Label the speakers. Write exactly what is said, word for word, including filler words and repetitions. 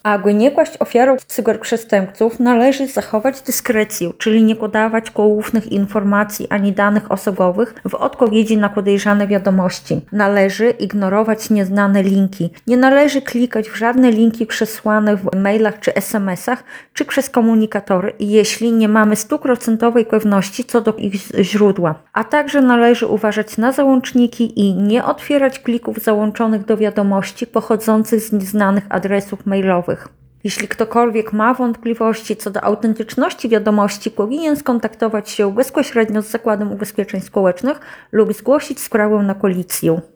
Speaker 1: Aby nie kłaść ofiarą cyberprzestępców, należy zachować dyskrecję, czyli nie podawać poufnych informacji ani danych osobowych w odpowiedzi na podejrzane wiadomości. Należy ignorować nieznane linki. Nie należy klikać w żadne linki przesłane w mailach czy es em esach, czy przez komunikatory, jeśli nie mamy stuprocentowej pewności co do ich źródła. A także należy uważać na załączniki i nie otwierać plików załączonych do wiadomości pochodzących z nieznanych adresów mailowych. Jeśli ktokolwiek ma wątpliwości co do autentyczności wiadomości, powinien skontaktować się bezpośrednio z Zakładem Ubezpieczeń Społecznych lub zgłosić sprawę na policję.